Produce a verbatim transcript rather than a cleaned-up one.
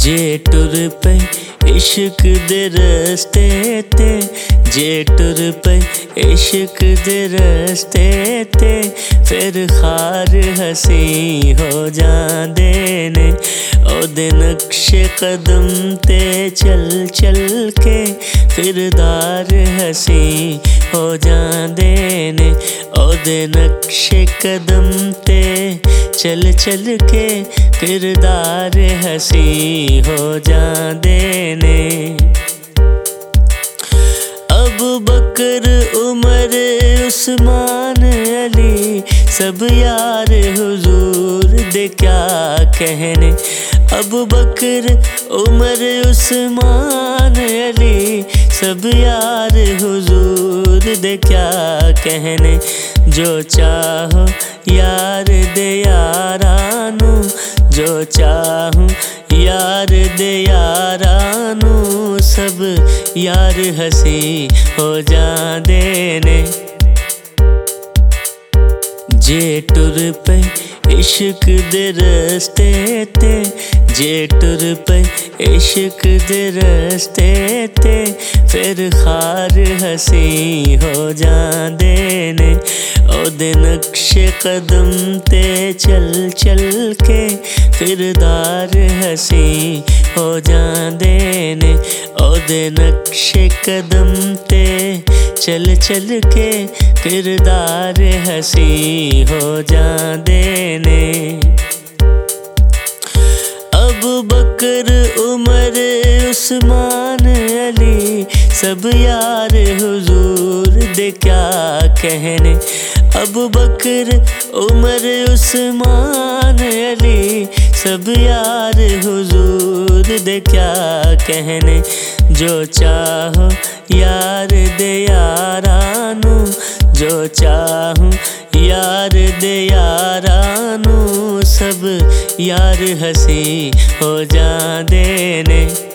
जे टुर पे इश्क दे रस्ते ते, जे टुर पे इश्क दे रस्ते ते, फिर खार हसी हो जांदे ने। ओदे नक्शे कदम ते चल चल के, किरदार हसी हो जांदे ने। ओदे नक्शे कदम ते चल चल के, किरदार हसी हो जांदे ने। अबू बकर, उमर, उस्मान, अली, सब यार हुजूर दे क्या कहने। अबू बकर, उमर, उस्मान, अली, सब यार हुजूर दे क्या कहने। जो चाहो यार दे यारानू, जो चाहूं यार दे यारानू, सब यार हसी हो जांदे ने। जे टुर पे इश्क दे रस्ते ते, जे टुर पे इश्क दे रस्ते ते, फिर खार हसी हो जांदे ने। ओदे नक्शे कदम ते चल चल के, किरदार हसी हो जांदे ने। ओदे नक्शे कदम ते चल चल के, किरदार हसी हो जांदे ने। अबू बकर, उमर, उस्मान, अली, सब यार हुजूर दे क्या कहने। अबू बकर, उमर, उस्मान, अली, सब यार हुजूर दे क्या कहने। जो चाहो यार दे यारानू, जो चाहूं यार दे यारानू, सब यार हसी हो जांदे ने।